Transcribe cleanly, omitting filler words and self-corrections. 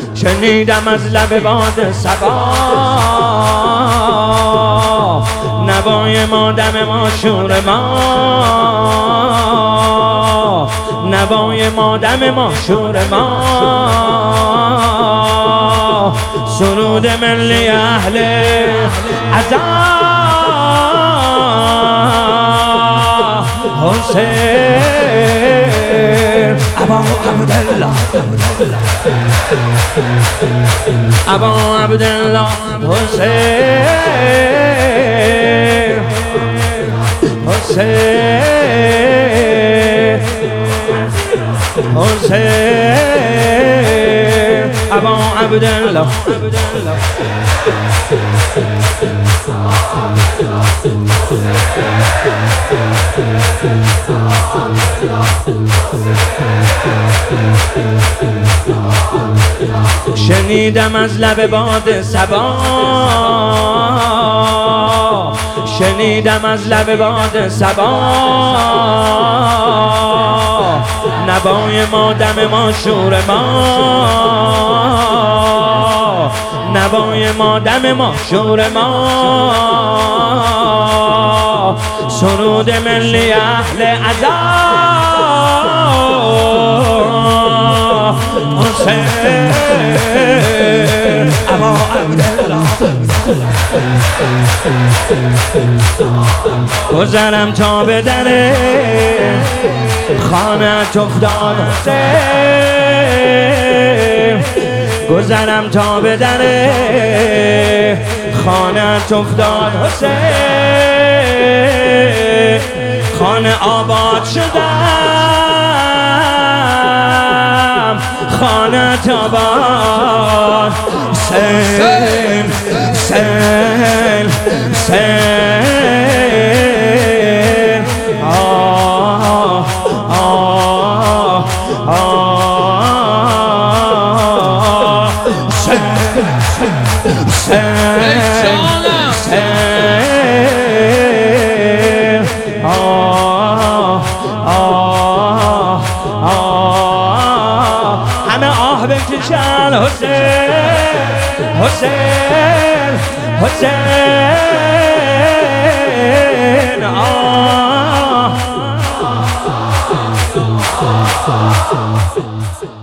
شنیدم از لب باد صبا نوای ما دم ما شور ما نوای ما دم ما شور ما سرود ملی اهل عزا حسین ابا عبدالله ابا عبدالله حسین حسین حسین ابا عبدالله شنیدم از لب باد صبا شنیدم از لب باد صبا نوای ما دم ما شور ما نوای ما دم ما شور ما سرود ملی اهل عزا حسین ابا عبدالله گذرم تا به در خانه‌ات افتاد حسین گذرم تا به در خانه‌ات افتاد حسین خانه آباد شدم خانه‌ات آباد حسین حسین حسین آه آه آه حسین حسین حسین آه آه آه همه آه بکشن حسین حسین حسین آه